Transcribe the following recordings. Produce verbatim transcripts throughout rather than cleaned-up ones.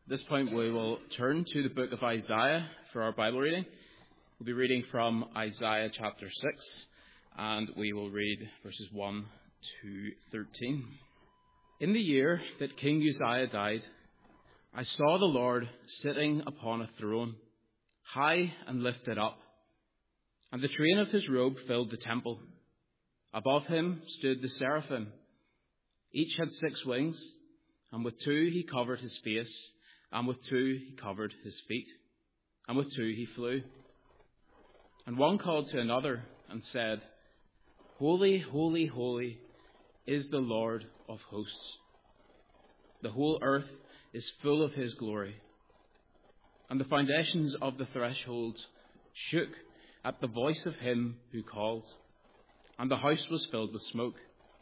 At this point, we will turn to the book of Isaiah for our Bible reading. We'll be reading from Isaiah chapter six, and we will read verses one to thirteen. In the year that King Uzziah died, I saw the Lord sitting upon a throne, high and lifted up, and the train of his robe filled the temple. Above him stood the seraphim. Each had six wings, and with two he covered his face, and with two he covered his feet, and with two he flew. And one called to another and said, Holy, holy, holy is the Lord of hosts. The whole earth is full of his glory. And the foundations of the thresholds shook at the voice of him who called, and the house was filled with smoke.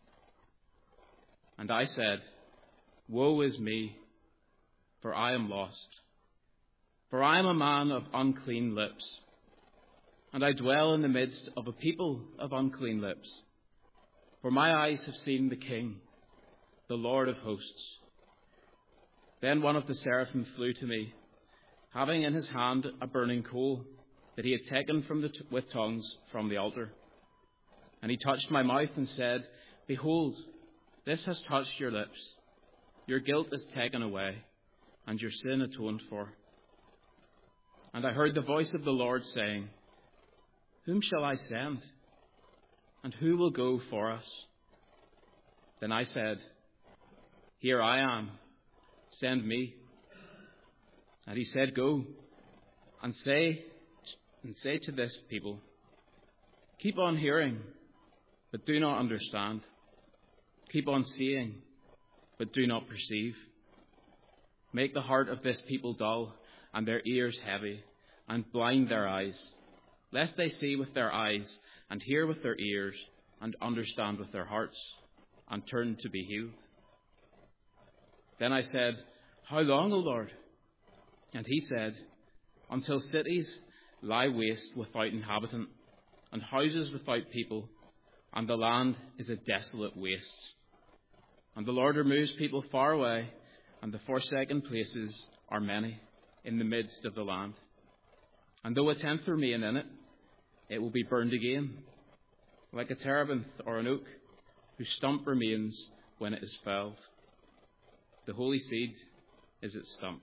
And I said, Woe is me, for I am lost. For I am a man of unclean lips, and I dwell in the midst of a people of unclean lips. For my eyes have seen the King, the Lord of hosts. Then one of the seraphim flew to me, having in his hand a burning coal that he had taken from the t- with tongues from the altar. And he touched my mouth and said, Behold, this has touched your lips. Your guilt is taken away, and your sin atoned for. And I heard the voice of the Lord saying, Whom shall I send? And who will go for us? Then I said, Here I am, send me. And he said, Go, and say, and say to this people, Keep on hearing, but do not understand. Keep on seeing, but do not perceive. Make the heart of this people dull, and their ears heavy, and blind their eyes, lest they see with their eyes, and hear with their ears, and understand with their hearts, and turn to be healed. Then I said, How long, O Lord? And he said, Until cities lie waste without inhabitant, and houses without people, and the land is a desolate waste. And the Lord removes people far away, and the forsaken places are many in the midst of the land. And though a tenth remain in it, it will be burned again, like a terebinth or an oak, whose stump remains when it is felled. The holy seed is its stump.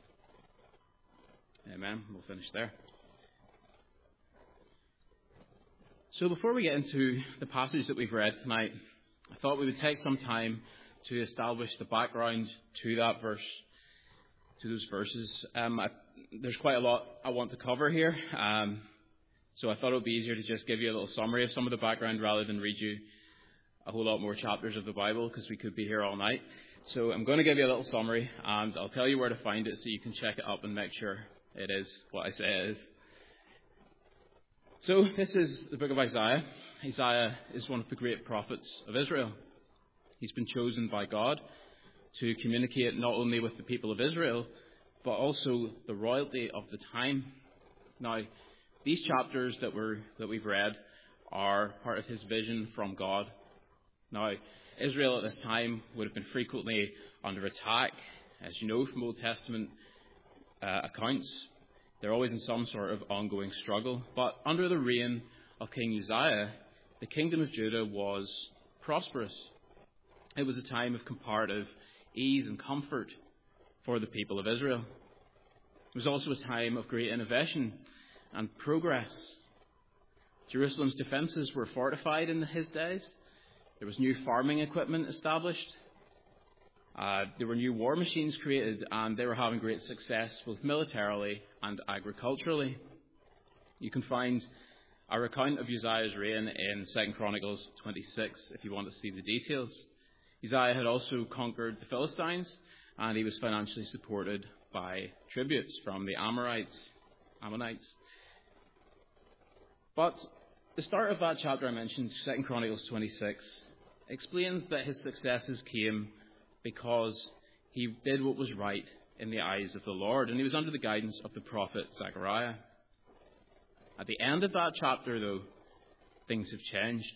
Amen. We'll finish there. So before we get into the passage that we've read tonight, I thought we would take some time to establish the background to that verse, to those verses. Um, I, there's quite a lot I want to cover here, um, so I thought it would be easier to just give you a little summary of some of the background rather than read you a whole lot more chapters of the Bible, because we could be here all night. So I'm going to give you a little summary, and I'll tell you where to find it so you can check it up and make sure it is what I say it is. So this is the book of Isaiah. Isaiah is one of the great prophets of Israel. He's been chosen by God to communicate not only with the people of Israel, but also the royalty of the time. Now, these chapters that we're that we've read are part of his vision from God. Now, Israel at this time would have been frequently under attack, as you know from Old Testament uh, accounts. They're always in some sort of ongoing struggle. But under the reign of King Uzziah, the kingdom of Judah was prosperous. It was a time of comparative ease and comfort for the people of Israel. It was also a time of great innovation and progress. Jerusalem's defences were fortified in his days. There was new farming equipment established. Uh, there were new war machines created, and they were having great success both militarily and agriculturally. You can find a account of Uzziah's reign in Second Chronicles twenty-six if you want to see the details. Uzziah had also conquered the Philistines, and he was financially supported by tributes from the Amorites, Ammonites. But the start of that chapter I mentioned, Second Chronicles twenty-six, explains that his successes came because he did what was right in the eyes of the Lord, and he was under the guidance of the prophet Zechariah. At the end of that chapter, though, things have changed.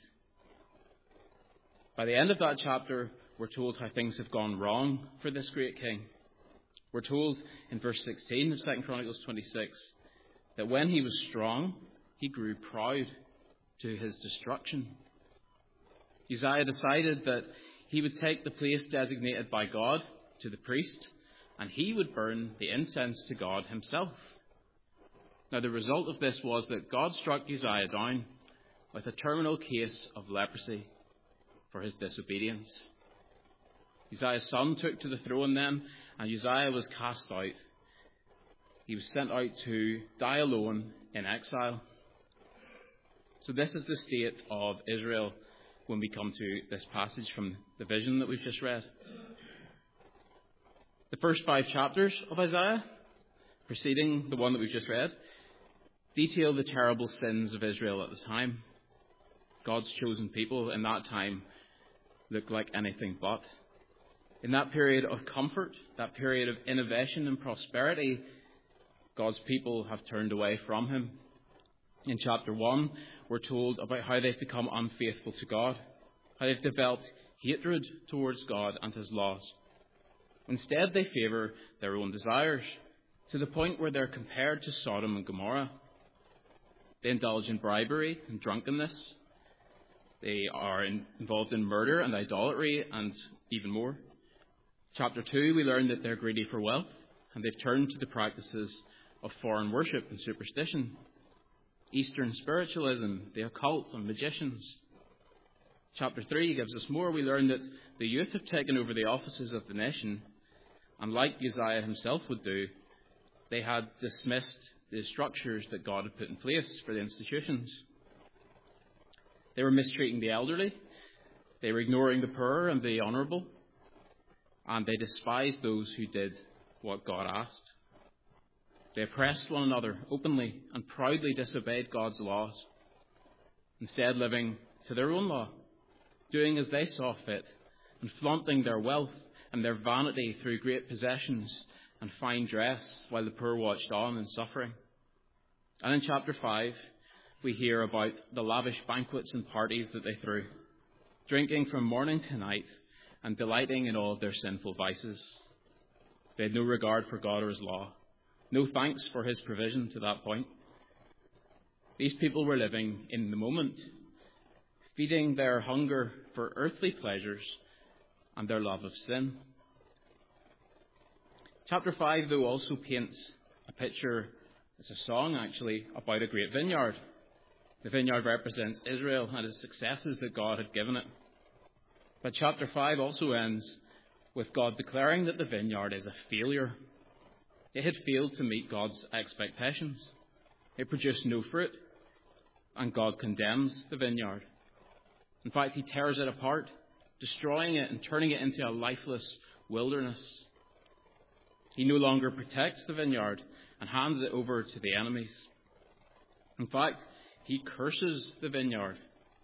By the end of that chapter, we're told how things have gone wrong for this great king. We're told in verse sixteen of Second Chronicles twenty-six that when he was strong, he grew proud to his destruction. Uzziah decided that he would take the place designated by God to the priest, and he would burn the incense to God himself. Now, the result of this was that God struck Uzziah down with a terminal case of leprosy for his disobedience. Uzziah's son took to the throne then, and Uzziah was cast out. He was sent out to die alone in exile. So this is the state of Israel when we come to this passage from the vision that we've just read. The first five chapters of Isaiah, preceding the one that we've just read, detail the terrible sins of Israel at the time. God's chosen people in that time looked like anything but. In that period of comfort, that period of innovation and prosperity, God's people have turned away from him. In chapter one, we're told about how they've become unfaithful to God, how they've developed hatred towards God and his laws. Instead, they favour their own desires, to the point where they're compared to Sodom and Gomorrah. They indulge in bribery and drunkenness. They are in, involved in murder and idolatry and even more. Chapter two, we learn that they're greedy for wealth, and they've turned to the practices of foreign worship and superstition, Eastern spiritualism, the occult and magicians. Chapter three gives us more. We learn that the youth have taken over the offices of the nation, and like Uzziah himself would do, they had dismissed the structures that God had put in place for the institutions. They were mistreating the elderly, they were ignoring the poor and the honourable, and they despised those who did what God asked. They oppressed one another openly and proudly disobeyed God's laws, instead living to their own law, doing as they saw fit, and flaunting their wealth and their vanity through great possessions and fine dress, while the poor watched on in suffering. And in chapter five, we hear about the lavish banquets and parties that they threw, drinking from morning to night and delighting in all of their sinful vices. They had no regard for God or his law, no thanks for his provision to that point. These people were living in the moment, feeding their hunger for earthly pleasures and their love of sin. Chapter five, though, also paints a picture, it's a song actually, about a great vineyard. The vineyard represents Israel and its successes that God had given it. But chapter five also ends with God declaring that the vineyard is a failure. It had failed to meet God's expectations. It produced no fruit, and God condemns the vineyard. In fact, he tears it apart, destroying it and turning it into a lifeless wilderness. He no longer protects the vineyard and hands it over to the enemies. In fact, he curses the vineyard.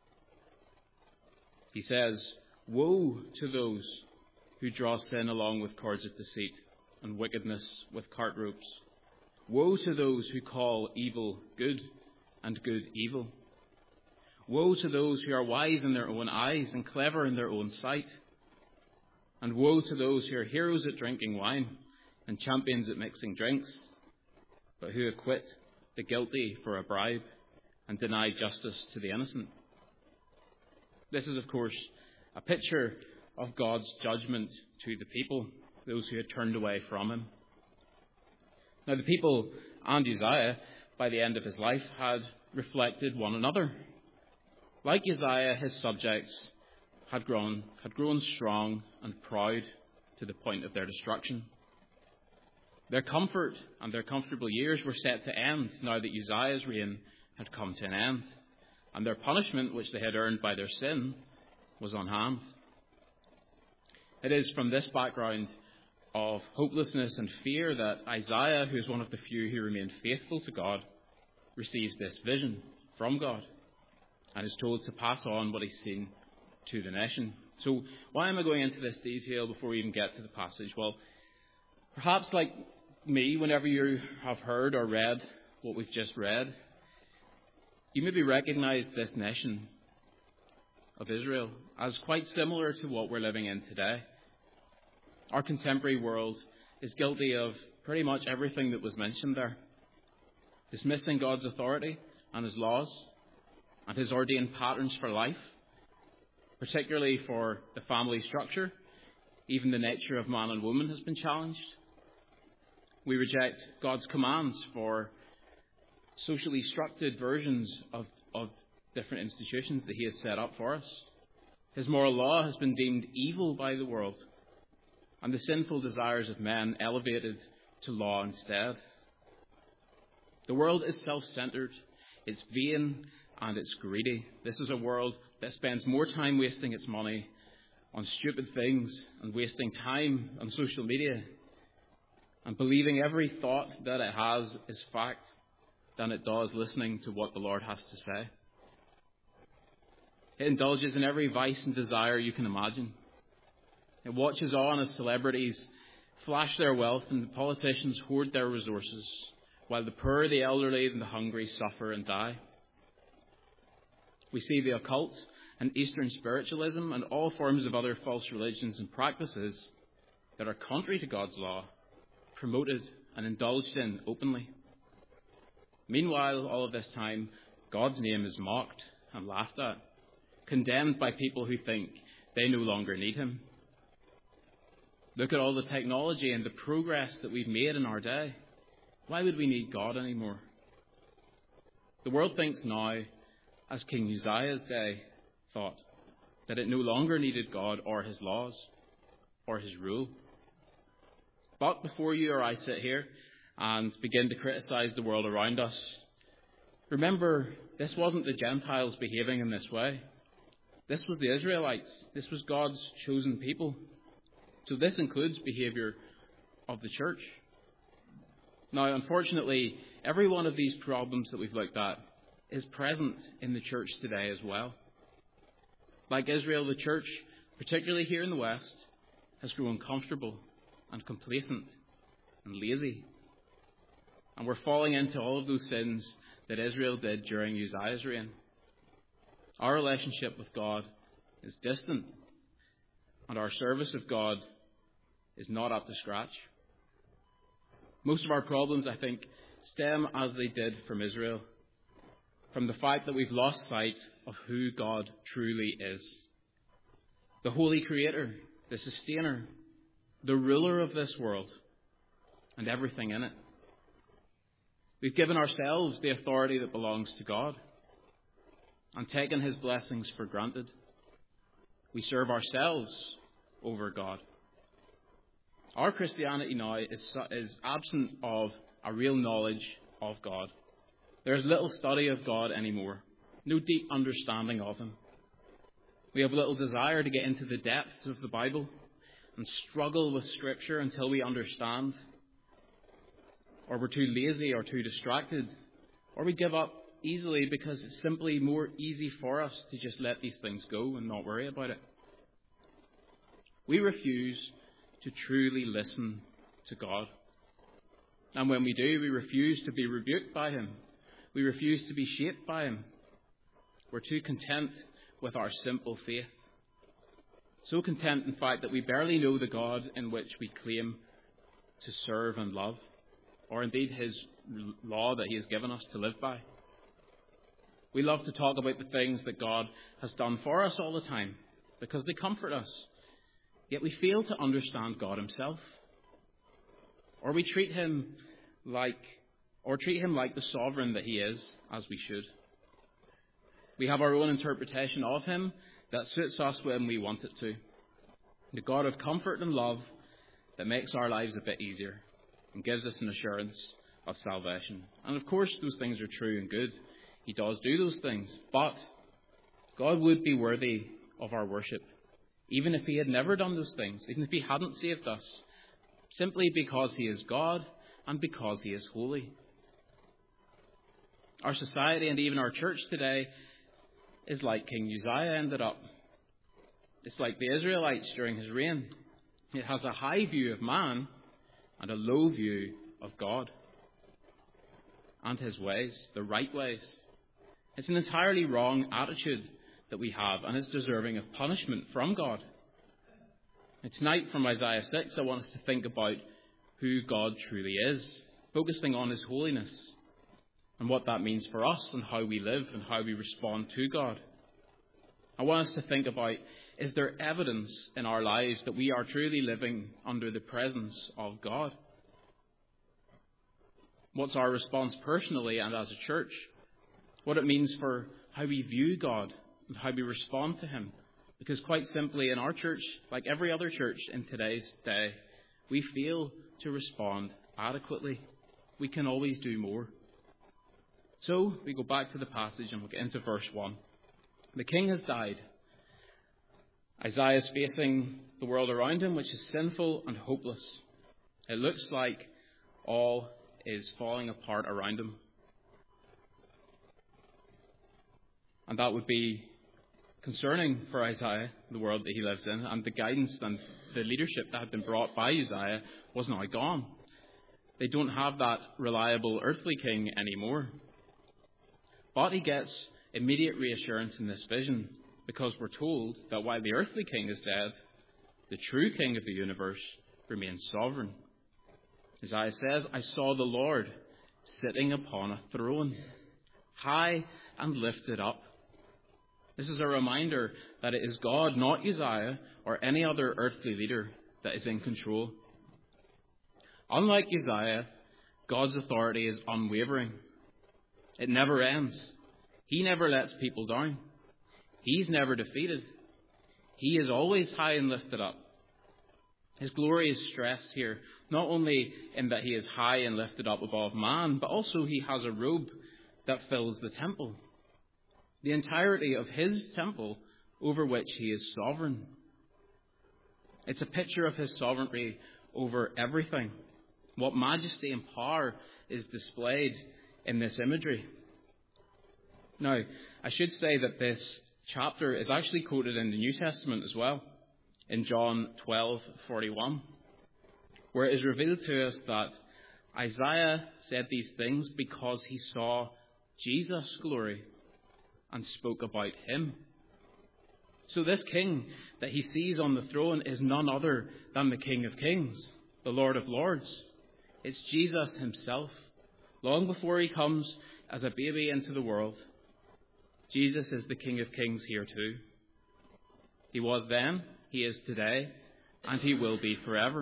He says, "Woe to those who draw sin along with cords of deceit and wickedness with cart ropes. Woe to those who call evil good and good evil. Woe to those who are wise in their own eyes and clever in their own sight. And woe to those who are heroes at drinking wine and champions at mixing drinks, but who acquit the guilty for a bribe and deny justice to the innocent." This is, of course, a picture of God's judgment to the people, those who had turned away from him. Now, the people and Uzziah, by the end of his life, had reflected one another. Like Uzziah, his subjects had grown, had grown strong and proud to the point of their destruction. Their comfort and their comfortable years were set to end now that Uzziah's reign had come to an end, and their punishment, which they had earned by their sin, was on hand. It is from this background of hopelessness and fear that Isaiah, who is one of the few who remained faithful to God, receives this vision from God and is told to pass on what he's seen to the nation. So why am I going into this detail before we even get to the passage? Well, perhaps like me, whenever you have heard or read what we've just read, you maybe recognize this nation of Israel as quite similar to what we're living in today. Our contemporary world is guilty of pretty much everything that was mentioned there. Dismissing God's authority and his laws and his ordained patterns for life, particularly for the family structure. Even the nature of man and woman has been challenged. We reject God's commands for socially structured versions of, of different institutions that he has set up for us. His moral law has been deemed evil by the world, and the sinful desires of men elevated to law instead. The world is self-centered, it's vain, and it's greedy. This is a world that spends more time wasting its money on stupid things and wasting time on social media and believing every thought that it has is fact than it does listening to what the Lord has to say. It indulges in every vice and desire you can imagine. It watches on as celebrities flash their wealth and the politicians hoard their resources, while the poor, the elderly, and the hungry suffer and die. We see the occult and Eastern spiritualism and all forms of other false religions and practices that are contrary to God's law promoted and indulged in openly. Meanwhile, all of this time, God's name is mocked and laughed at, condemned by people who think they no longer need him. Look at all the technology and the progress that we've made in our day. Why would we need God anymore? The world thinks now, as King Uzziah's day thought, that it no longer needed God or his laws or his rule. But before you or I sit here and begin to criticize the world around us, remember, this wasn't the Gentiles behaving in this way. This was the Israelites. This was God's chosen people. So this includes behavior of the church. Now, unfortunately, every one of these problems that we've looked at is present in the church today as well. Like Israel, the church, particularly here in the West, has grown comfortable and complacent and lazy. And we're falling into all of those sins that Israel did during Uzziah's reign. Our relationship with God is distant, and our service of God is not up to scratch. Most of our problems, I think, stem, as they did from Israel, from the fact that we've lost sight of who God truly is. The Holy Creator, the Sustainer, the ruler of this world, and everything in it. We've given ourselves the authority that belongs to God and taken his blessings for granted. We serve ourselves over God. Our Christianity now is, is absent of a real knowledge of God. There's little study of God anymore, no deep understanding of him. We have little desire to get into the depths of the Bible and struggle with Scripture until we understand. Or we're too lazy or too distracted, or we give up easily because it's simply more easy for us to just let these things go and not worry about it. We refuse to truly listen to God. And when we do, we refuse to be rebuked by him. We refuse to be shaped by him. We're too content with our simple faith. So content, in fact, that we barely know the God in which we claim to serve and love, or indeed his law that he has given us to live by. We love to talk about the things that God has done for us all the time because they comfort us. Yet we fail to understand God himself. Or we treat him like, or treat him like the sovereign that he is, as we should. We have our own interpretation of him that suits us when we want it to. The God of comfort and love that makes our lives a bit easier and gives us an assurance of salvation. And of course, those things are true and good. He does do those things. But God would be worthy of our worship, even if he had never done those things, even if he hadn't saved us, simply because he is God and because he is holy. Our society and even our church today is like King Uzziah ended up. It's like the Israelites during his reign. It has a high view of man and a low view of God and his ways, the right ways. It's an entirely wrong attitude that we have, and is deserving of punishment from God. And tonight, from Isaiah six, I want us to think about who God truly is, focusing on his holiness and what that means for us and how we live and how we respond to God. I want us to think about, is there evidence in our lives that we are truly living under the presence of God? What's our response personally and as a church? What it means for how we view God and how we respond to him. Because quite simply, in our church, like every other church in today's day, we fail to respond adequately. We can always do more. So we go back to the passage and we'll get into verse one. The king has died. Isaiah is facing the world around him, which is sinful and hopeless. It looks like all is falling apart around him. And that would be concerning for Isaiah, the world that he lives in, and the guidance and the leadership that had been brought by Uzziah was now gone. They don't have that reliable earthly king anymore. But he gets immediate reassurance in this vision, because we're told that while the earthly king is dead, the true king of the universe remains sovereign. Isaiah says, I saw the Lord sitting upon a throne, high and lifted up. This is a reminder that it is God, not Uzziah or any other earthly leader, that is in control. Unlike Uzziah, God's authority is unwavering. It never ends. He never lets people down. He's never defeated. He is always high and lifted up. His glory is stressed here, not only in that he is high and lifted up above man, but also he has a robe that fills the temple. The entirety of his temple over which he is sovereign. It's a picture of his sovereignty over everything. What majesty and power is displayed in this imagery. Now, I should say that this chapter is actually quoted in the New Testament as well, in John twelve forty-one, where it is revealed to us that Isaiah said these things because he saw Jesus' glory and spoke about him. So this king that he sees on the throne is none other than the King of Kings, the Lord of Lords. It's Jesus himself. Long before he comes as a baby into the world, Jesus is the King of Kings here too. He was then, he is today, and he will be forever.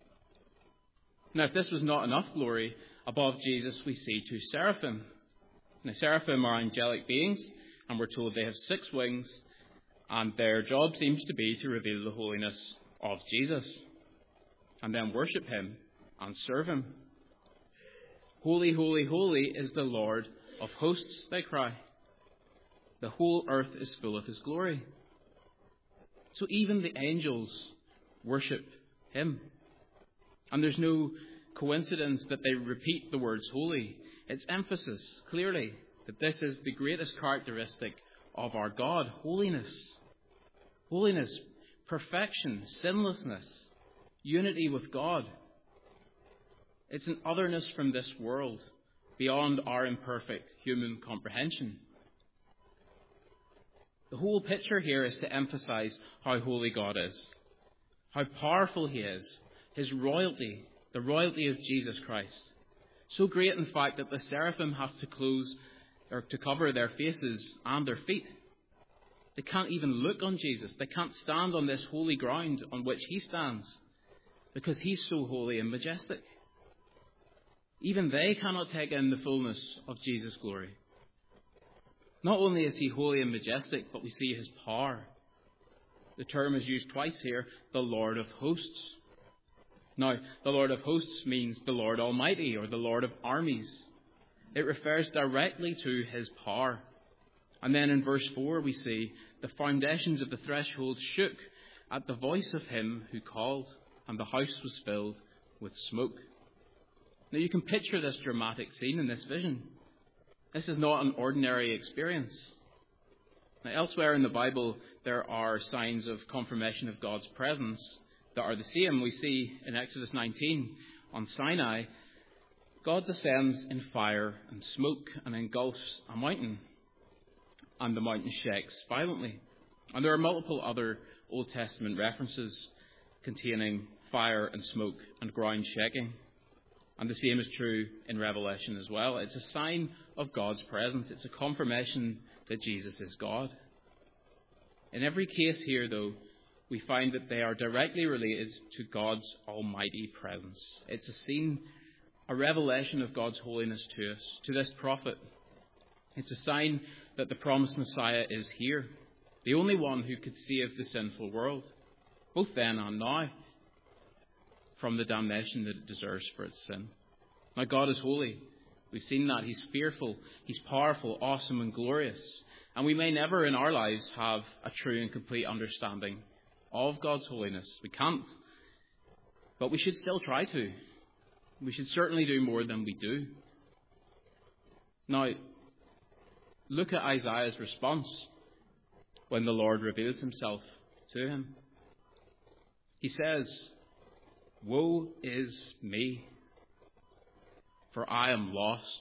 Now, if this was not enough glory, above Jesus we see two seraphim. Now, seraphim are angelic beings, and we're told they have six wings, and their job seems to be to reveal the holiness of Jesus, and then worship him and serve him. Holy, holy, holy is the Lord of hosts, they cry. The whole earth is full of his glory. So even the angels worship him. And there's no coincidence that they repeat the words holy. It's emphasis, clearly, that this is the greatest characteristic of our God, holiness. Holiness, perfection, sinlessness, unity with God. It's an otherness from this world, beyond our imperfect human comprehension. The whole picture here is to emphasize how holy God is, how powerful he is, his royalty, the royalty of Jesus Christ. So great, in fact, that the seraphim have to close or to cover their faces and their feet. They can't even look on Jesus. They can't stand on this holy ground on which he stands, because he's so holy and majestic. Even they cannot take in the fullness of Jesus' glory. Not only is he holy and majestic, but we see his power. The term is used twice here, the Lord of hosts. Now, the Lord of hosts means the Lord Almighty, or the Lord of armies. It refers directly to his power. And then in verse four we see the foundations of the threshold shook at the voice of him who called, and the house was filled with smoke. Now you can picture this dramatic scene in this vision. This is not an ordinary experience. Now, elsewhere in the Bible, there are signs of confirmation of God's presence that are the same. We see in Exodus nineteen, on Sinai, God descends in fire and smoke and engulfs a mountain, and the mountain shakes violently. And there are multiple other Old Testament references containing fire and smoke and ground shaking. And the same is true in Revelation as well. It's a sign of God's presence. It's a confirmation that Jesus is God. In every case here, though, we find that they are directly related to God's almighty presence. It's a scene, a revelation of God's holiness to us, to this prophet. It's a sign that the promised Messiah is here, the only one who could save the sinful world, both then and now, from the damnation that it deserves for its sin. Now, God is holy. We've seen that. He's fearful. He's powerful, awesome, and glorious. And we may never in our lives have a true and complete understanding of God's holiness. We can't. But we should still try to. We should certainly do more than we do. Now, look at Isaiah's response when the Lord reveals himself to him. He says, "Woe is me, for I am lost.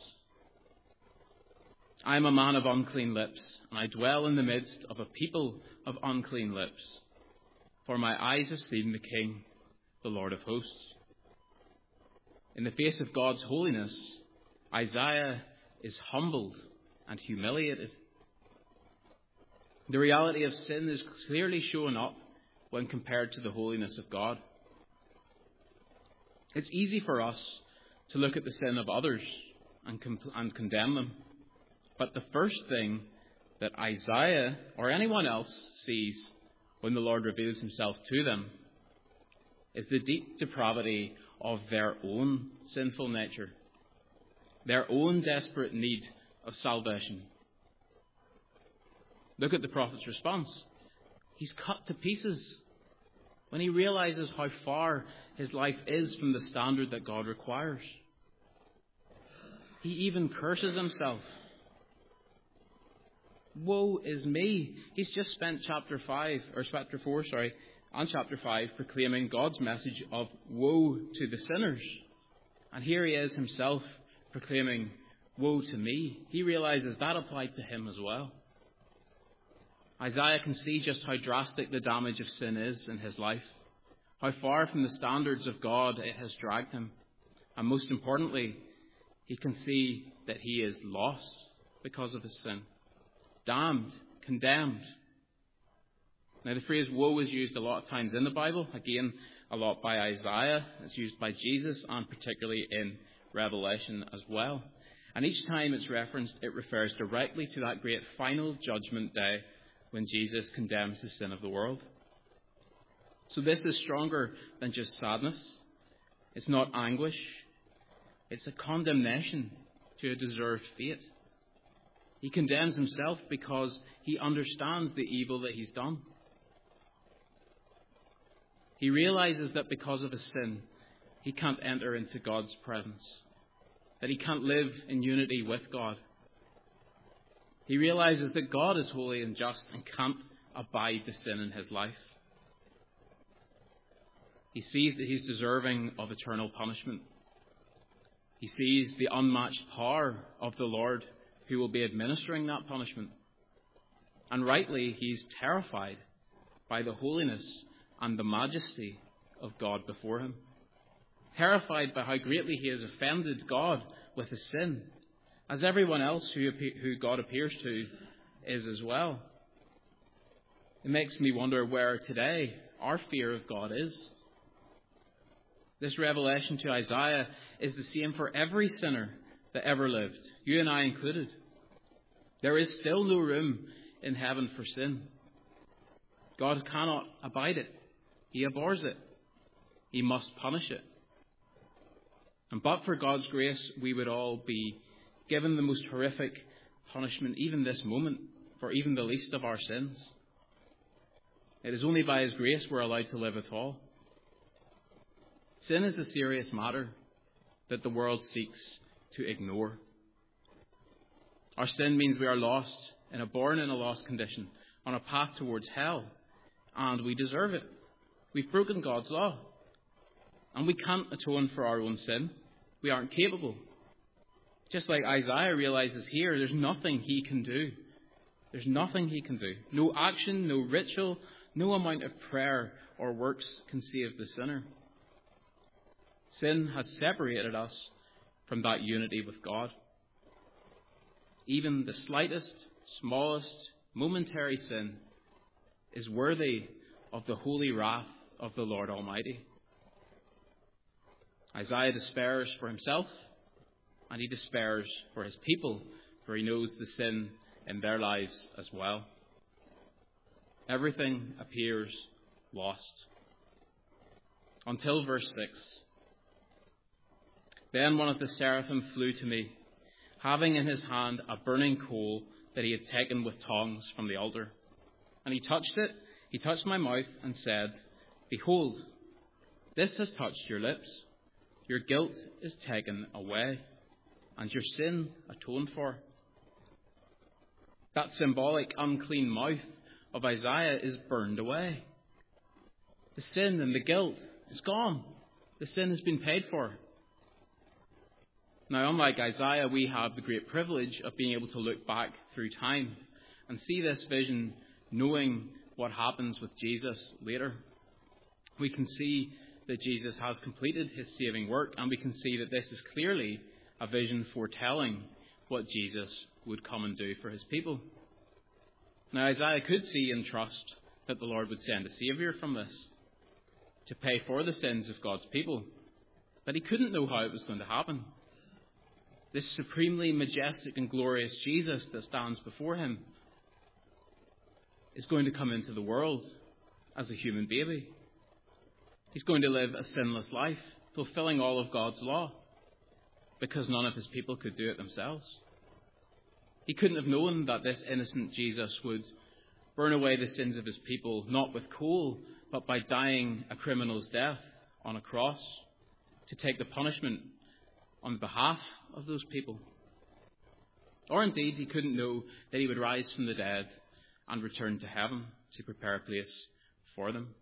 I am a man of unclean lips, and I dwell in the midst of a people of unclean lips. For my eyes have seen the King, the Lord of hosts." In the face of God's holiness, Isaiah is humbled and humiliated. The reality of sin is clearly shown up when compared to the holiness of God. It's easy for us to look at the sin of others and, com- and condemn them. But the first thing that Isaiah or anyone else sees when the Lord reveals himself to them is the deep depravity of their own sinful nature, their own desperate need of salvation. Look at the prophet's response. He's cut to pieces when he realizes how far his life is from the standard that God requires. He even curses himself. Woe is me. He's just spent chapter five, or chapter four, sorry, and chapter five proclaiming God's message of woe to the sinners. And here he is himself proclaiming woe to me. He realizes that applied to him as well. Isaiah can see just how drastic the damage of sin is in his life, how far from the standards of God it has dragged him. And most importantly, he can see that he is lost because of his sin. Damned, condemned. Now the phrase woe is used a lot of times in the Bible. Again, a lot by Isaiah. It's used by Jesus and particularly in Revelation as well. And each time it's referenced, it refers directly to that great final judgment day when Jesus condemns the sin of the world. So this is stronger than just sadness. It's not anguish. It's a condemnation to a deserved fate. He condemns himself because he understands the evil that he's done. He realizes that because of his sin, he can't enter into God's presence, that he can't live in unity with God. He realizes that God is holy and just and can't abide the sin in his life. He sees that he's deserving of eternal punishment. He sees the unmatched power of the Lord who will be administering that punishment. And rightly, he's terrified by the holiness and the majesty of God before him. Terrified by how greatly he has offended God with his sin, as everyone else who, who God appears to is as well. It makes me wonder where today our fear of God is. This revelation to Isaiah is the same for every sinner that ever lived, you and I included. There is still no room in heaven for sin. God cannot abide it. He abhors it. He must punish it. And but for God's grace, we would all be given the most horrific punishment, even this moment, for even the least of our sins. It is only by his grace we're allowed to live at all. Sin is a serious matter that the world seeks to ignore. Our sin means we are lost, in a born in a lost condition, on a path towards hell, and we deserve it. We've broken God's law, and we can't atone for our own sin. We aren't capable. Just like Isaiah realizes here, there's nothing he can do. There's nothing he can do. No action, no ritual, no amount of prayer or works can save the sinner. Sin has separated us from that unity with God. Even the slightest, smallest, momentary sin is worthy of the holy wrath of the Lord Almighty. Isaiah despairs for himself, and he despairs for his people, for he knows the sin in their lives as well. Everything appears lost. Until verse six. Then one of the seraphim flew to me, having in his hand a burning coal that he had taken with tongs from the altar. And he touched it, he touched my mouth and said, Behold, this has touched your lips. Your guilt is taken away, and your sin atoned for. That symbolic unclean mouth of Isaiah is burned away. The sin and the guilt is gone. The sin has been paid for. Now, unlike Isaiah, we have the great privilege of being able to look back through time and see this vision, knowing what happens with Jesus later. We can see that Jesus has completed his saving work, and we can see that this is clearly a vision foretelling what Jesus would come and do for his people. Now, Isaiah could see and trust that the Lord would send a Saviour from this to pay for the sins of God's people, but he couldn't know how it was going to happen. This supremely majestic and glorious Jesus that stands before him is going to come into the world as a human baby. He's going to live a sinless life, fulfilling all of God's law, because none of his people could do it themselves. He couldn't have known that this innocent Jesus would burn away the sins of his people, not with coal, but by dying a criminal's death on a cross to take the punishment on behalf of those people. Or indeed, he couldn't know that he would rise from the dead and return to heaven to prepare a place for them.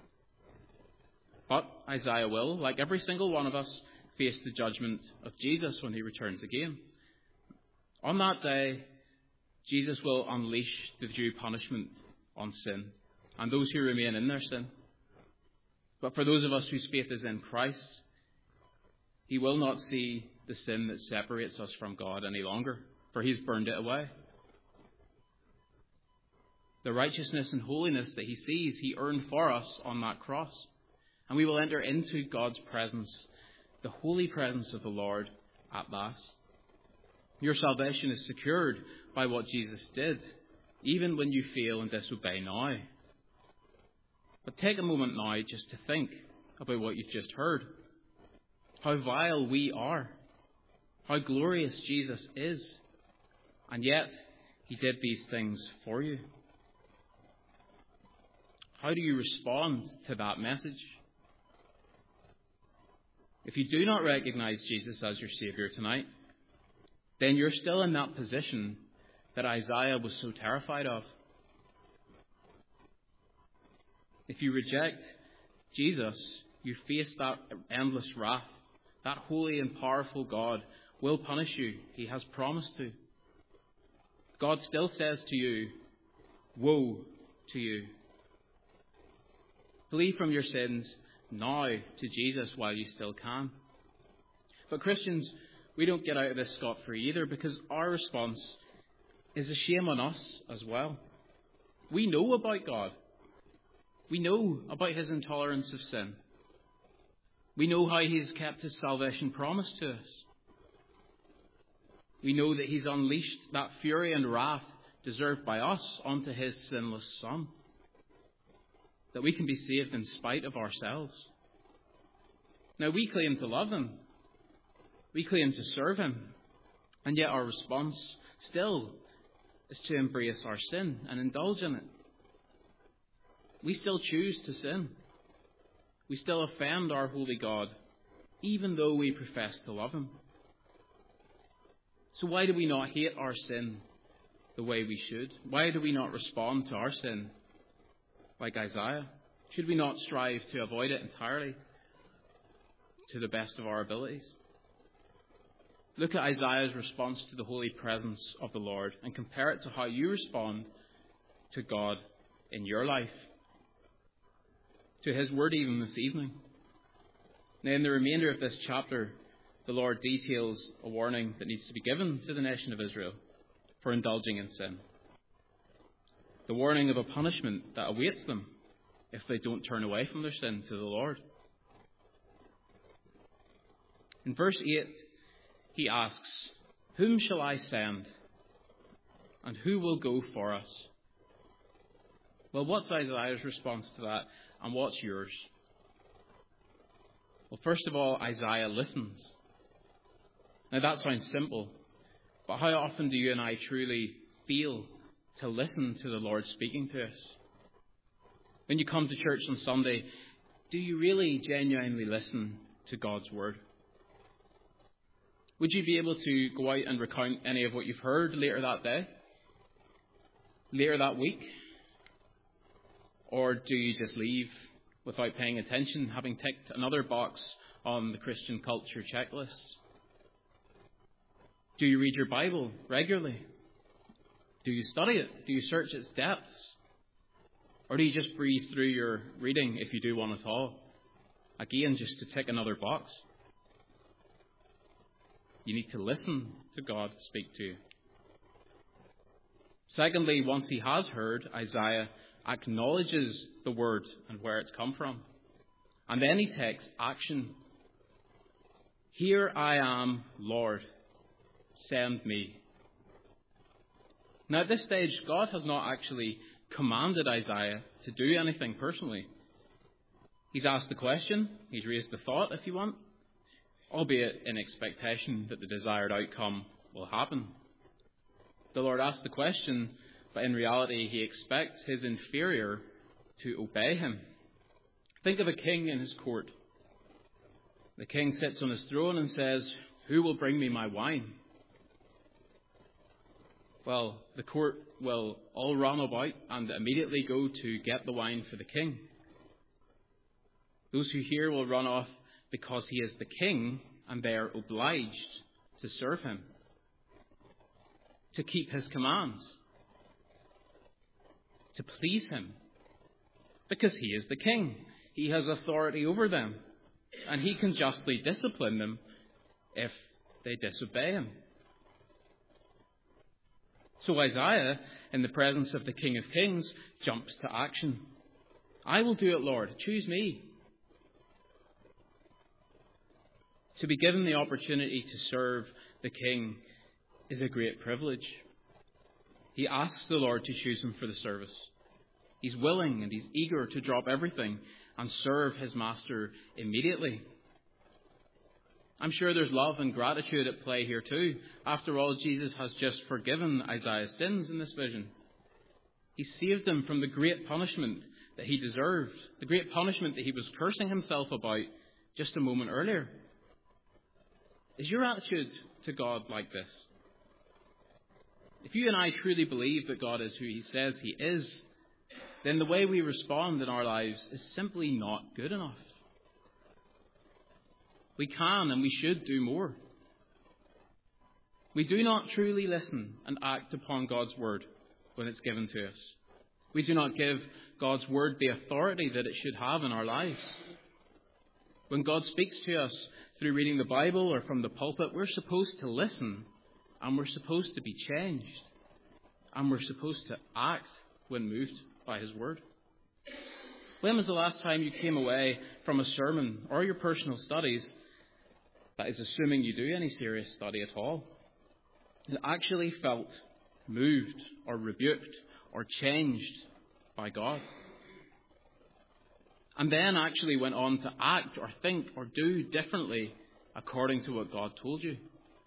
But Isaiah will, like every single one of us, face the judgment of Jesus when he returns again. On that day, Jesus will unleash the due punishment on sin and those who remain in their sin. But for those of us whose faith is in Christ, he will not see the sin that separates us from God any longer, for he's burned it away. The righteousness and holiness that he sees, he earned for us on that cross. And we will enter into God's presence, the holy presence of the Lord, at last. Your salvation is secured by what Jesus did, even when you fail and disobey now. But take a moment now just to think about what you've just heard. How vile we are. How glorious Jesus is. And yet, he did these things for you. How do you respond to that message? If you do not recognize Jesus as your Saviour tonight, then you're still in that position that Isaiah was so terrified of. If you reject Jesus, you face that endless wrath. That holy and powerful God will punish you. He has promised to. God still says to you, woe to you. Flee from your sins now to Jesus while you still can. But Christians, we don't get out of this scot-free either, because our response is a shame on us as well. We know about God. We know about his intolerance of sin. We know how he has kept his salvation promise to us. We know that he's unleashed that fury and wrath deserved by us onto his sinless Son, that we can be saved in spite of ourselves. Now, we claim to love him. We claim to serve him. And yet our response still is to embrace our sin and indulge in it. We still choose to sin. We still offend our holy God, even though we profess to love him. So why do we not hate our sin the way we should? Why do we not respond to our sin like Isaiah? Should we not strive to avoid it entirely to the best of our abilities? Look at Isaiah's response to the holy presence of the Lord and compare it to how you respond to God in your life, to his word even this evening. Now, in the remainder of this chapter, the Lord details a warning that needs to be given to the nation of Israel for indulging in sin. The warning of a punishment that awaits them if they don't turn away from their sin to the Lord. In verse eight, he asks, "Whom shall I send? And who will go for us?" Well, what's Isaiah's response to that, and what's yours? Well, first of all, Isaiah listens. Now, that sounds simple, but how often do you and I truly feel to listen to the Lord speaking to us? When you come to church on Sunday, do you really genuinely listen to God's word? Would you be able to go out and recount any of what you've heard later that day? Later that week? Or do you just leave without paying attention, having ticked another box on the Christian culture checklist? Do you read your Bible regularly? Do you study it? Do you search its depths? Or do you just breeze through your reading, if you do one at all? Again, just to tick another box. You need to listen to God speak to you. Secondly, once he has heard, Isaiah acknowledges the word and where it's come from. And then he takes action. "Here I am, Lord, send me." Now at this stage, God has not actually commanded Isaiah to do anything personally. He's asked the question, he's raised the thought, if you want, albeit in expectation that the desired outcome will happen. The Lord asked the question, but in reality he expects his inferior to obey him. Think of a king in his court. The king sits on his throne and says, "Who will bring me my wine?" Well, the court will all run about and immediately go to get the wine for the king. Those who hear will run off because he is the king and they are obliged to serve him, to keep his commands, to please him, because he is the king. He has authority over them, and he can justly discipline them if they disobey him. So Isaiah, in the presence of the King of Kings, jumps to action. "I will do it, Lord. Choose me." To be given the opportunity to serve the King is a great privilege. He asks the Lord to choose him for the service. He's willing and he's eager to drop everything and serve his master immediately. I'm sure there's love and gratitude at play here too. After all, Jesus has just forgiven Isaiah's sins in this vision. He saved him from the great punishment that he deserved, the great punishment that he was cursing himself about just a moment earlier. Is your attitude to God like this? If you and I truly believe that God is who he says he is, then the way we respond in our lives is simply not good enough. We can and we should do more. We do not truly listen and act upon God's word when it's given to us. We do not give God's word the authority that it should have in our lives. When God speaks to us through reading the Bible or from the pulpit, we're supposed to listen and we're supposed to be changed. And we're supposed to act when moved by his word. When was the last time you came away from a sermon or your personal studies, that is assuming you do any serious study at all, and actually felt moved or rebuked or changed by God? And then actually went on to act or think or do differently according to what God told you?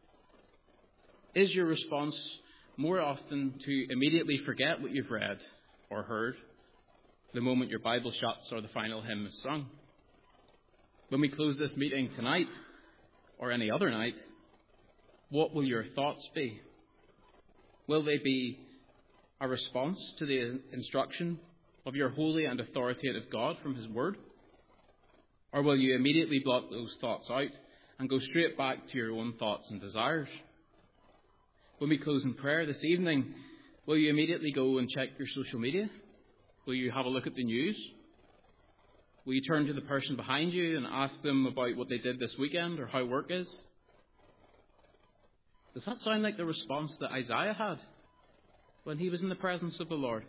Is your response more often to immediately forget what you've read or heard the moment your Bible shuts or the final hymn is sung? When we close this meeting tonight or any other night, what will your thoughts be? Will they be a response to the instruction of your holy and authoritative God from his word? Or will you immediately blot those thoughts out and go straight back to your own thoughts and desires? When we close in prayer this evening, will you immediately go and check your social media? Will you have a look at the news? Will you turn to the person behind you and ask them about what they did this weekend or how work is? Does that sound like the response that Isaiah had when he was in the presence of the Lord?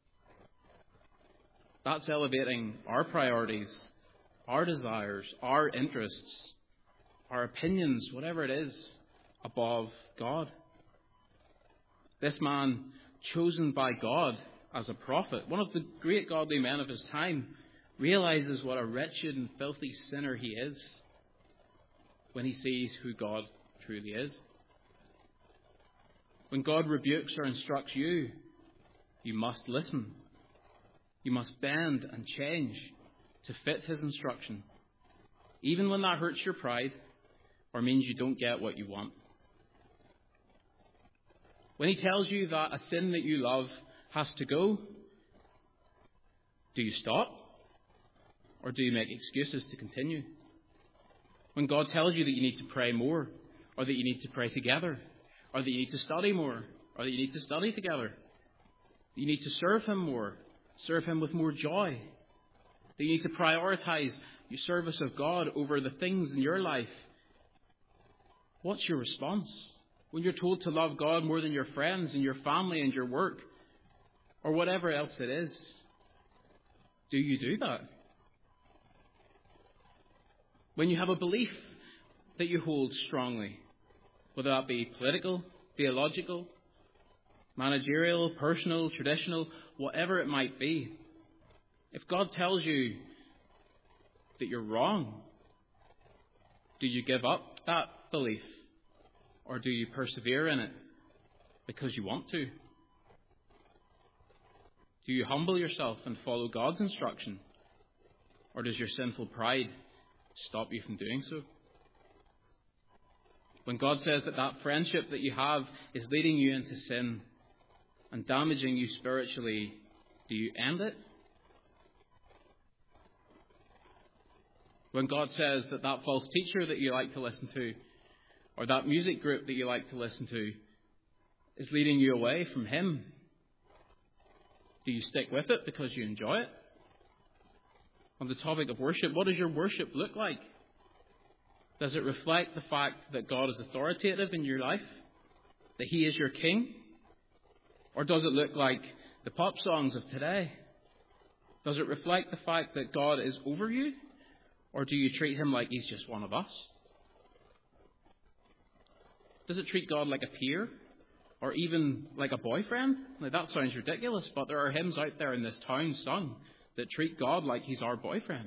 That's elevating our priorities, our desires, our interests, our opinions, whatever it is, above God. This man, chosen by God as a prophet, one of the great godly men of his time, realizes what a wretched and filthy sinner he is when he sees who God truly is. When God rebukes or instructs you, you must listen. You must bend and change to fit his instruction, even when that hurts your pride or means you don't get what you want. When he tells you that a sin that you love has to go, do you stop? Or do you make excuses to continue? When God tells you that you need to pray more, or that you need to pray together, or that you need to study more, or that you need to study together, that you need to serve him more, serve him with more joy, that you need to prioritize your service of God over the things in your life, what's your response? When you're told to love God more than your friends and your family and your work, or whatever else it is, do you do that? When you have a belief that you hold strongly, whether that be political, theological, managerial, personal, traditional, whatever it might be, if God tells you that you're wrong, do you give up that belief? Or do you persevere in it because you want to? Do you humble yourself and follow God's instruction? Or does your sinful pride stop you from doing so? When God says that that friendship that you have is leading you into sin and damaging you spiritually, do you end it? When God says that that false teacher that you like to listen to, or that music group that you like to listen to, is leading you away from him, do you stick with it because you enjoy it? On the topic of worship, what does your worship look like? Does it reflect the fact that God is authoritative in your life? That he is your king? Or does it look like the pop songs of today? Does it reflect the fact that God is over you? Or do you treat him like he's just one of us? Does it treat God like a peer? Or even like a boyfriend? Now, that sounds ridiculous, but there are hymns out there in this town sung that treat God like he's our boyfriend.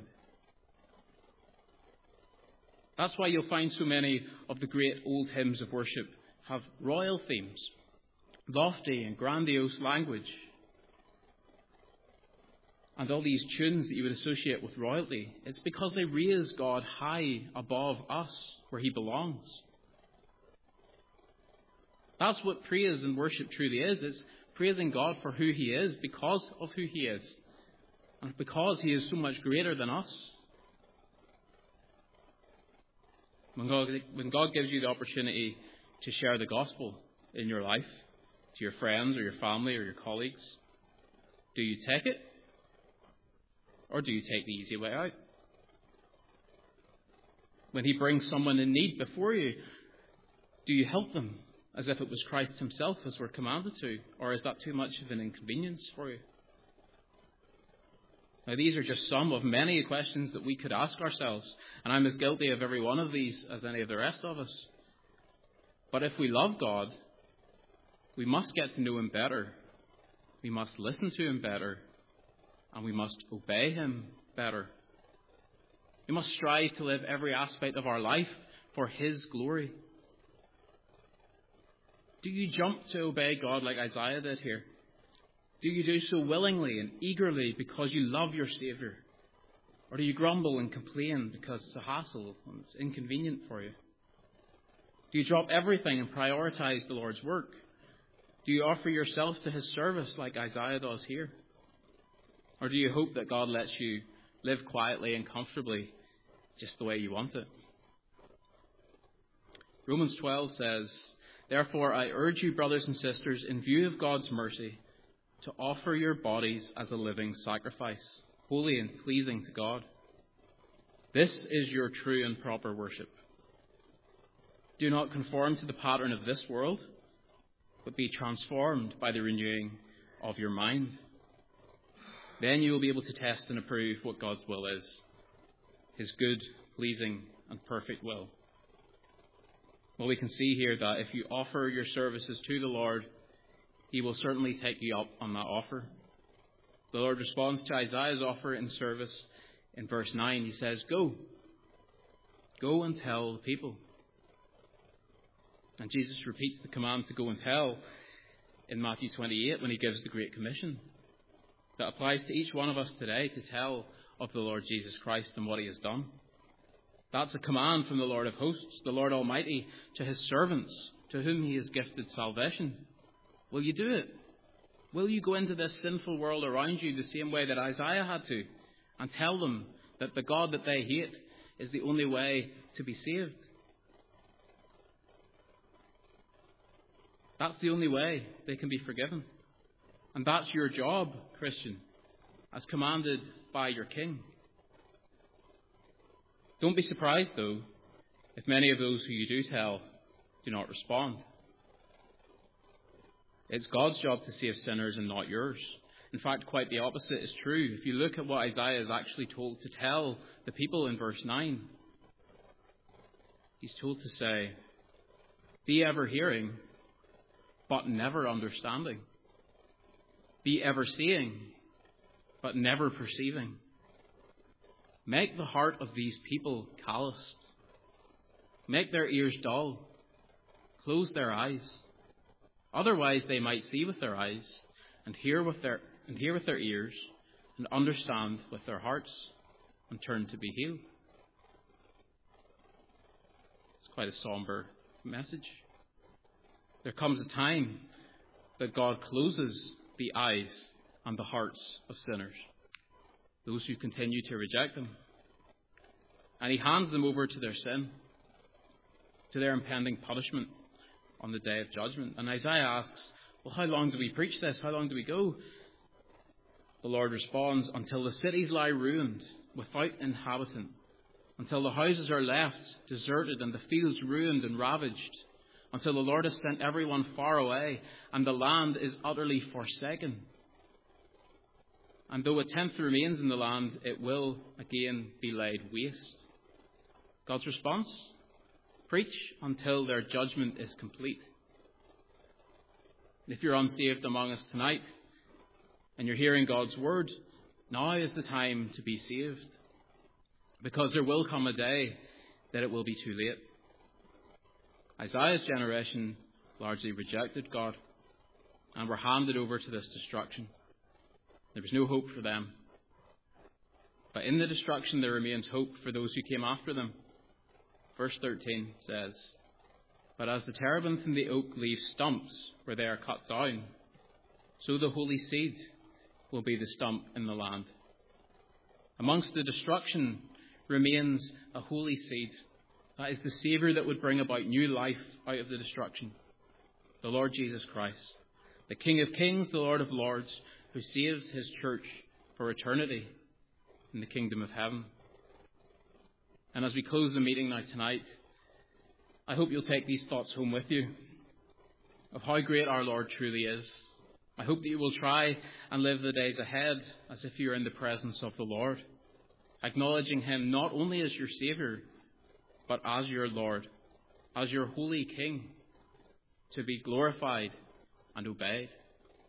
That's why you'll find so many of the great old hymns of worship have royal themes, lofty and grandiose language, and all these tunes that you would associate with royalty. It's because they raise God high above us, where he belongs. That's what praise and worship truly is. It's praising God for who he is, because of who he is, and because he is so much greater than us. When God, when God gives you the opportunity to share the gospel in your life, to your friends or your family or your colleagues, do you take it? Or do you take the easy way out? When he brings someone in need before you, do you help them as if it was Christ himself, as we're commanded to? Or is that too much of an inconvenience for you? Now, these are just some of many questions that we could ask ourselves, and I'm as guilty of every one of these as any of the rest of us. But if we love God, we must get to know him better. We must listen to him better, and we must obey him better. We must strive to live every aspect of our life for his glory. Do you jump to obey God like Isaiah did here? Do you do so willingly and eagerly because you love your Saviour? Or do you grumble and complain because it's a hassle and it's inconvenient for you? Do you drop everything and prioritise the Lord's work? Do you offer yourself to his service like Isaiah does here? Or do you hope that God lets you live quietly and comfortably just the way you want it? Romans twelve says, "Therefore I urge you, brothers and sisters, in view of God's mercy, to offer your bodies as a living sacrifice, holy and pleasing to God. This is your true and proper worship. Do not conform to the pattern of this world, but be transformed by the renewing of your mind. Then you will be able to test and approve what God's will is, his good, pleasing, and perfect will. Well, we can see here that if you offer your services to the Lord, he will certainly take you up on that offer. The Lord responds to Isaiah's offer in service in verse nine. He says, Go. Go and tell the people. And Jesus repeats the command to go and tell in Matthew twenty-eight when he gives the Great Commission. That applies to each one of us today, to tell of the Lord Jesus Christ and what he has done. That's a command from the Lord of hosts, the Lord Almighty, to his servants, to whom he has gifted salvation. Will you do it? Will you go into this sinful world around you the same way that Isaiah had to, and tell them that the God that they hate is the only way to be saved? That's the only way they can be forgiven. And that's your job, Christian, as commanded by your King. Don't be surprised, though, if many of those who you do tell do not respond. It's God's job to save sinners and not yours. In fact, quite the opposite is true. If you look at what Isaiah is actually told to tell the people in verse nine, he's told to say, Be ever hearing, but never understanding. Be ever seeing, but never perceiving. Make the heart of these people calloused. Make their ears dull. Close their eyes. Otherwise they might see with their eyes, and hear with their and hear with their ears, and understand with their hearts, and turn to be healed. It's quite a somber message. There comes a time that God closes the eyes and the hearts of sinners, those who continue to reject him. And he hands them over to their sin, to their impending punishment on the day of judgment. And Isaiah asks, well, how long do we preach this? How long do we go? The Lord responds, until the cities lie ruined, without inhabitant, until the houses are left deserted and the fields ruined and ravaged, until the Lord has sent everyone far away and the land is utterly forsaken. And though a tenth remains in the land, it will again be laid waste. God's response? Preach until their judgment is complete. If you're unsaved among us tonight and you're hearing God's word, now is the time to be saved. Because there will come a day that it will be too late. Isaiah's generation largely rejected God and were handed over to this destruction. There was no hope for them. But in the destruction there remains hope for those who came after them. Verse thirteen says, But as the terebinth and the oak leave stumps where they are cut down, so the holy seed will be the stump in the land. Amongst the destruction remains a holy seed. That is the Saviour that would bring about new life out of the destruction. The Lord Jesus Christ, the King of Kings, the Lord of Lords, who saves his church for eternity in the kingdom of heaven. And as we close the meeting now tonight, I hope you'll take these thoughts home with you of how great our Lord truly is. I hope that you will try and live the days ahead as if you are in the presence of the Lord, acknowledging him not only as your Saviour, but as your Lord, as your holy King, to be glorified and obeyed.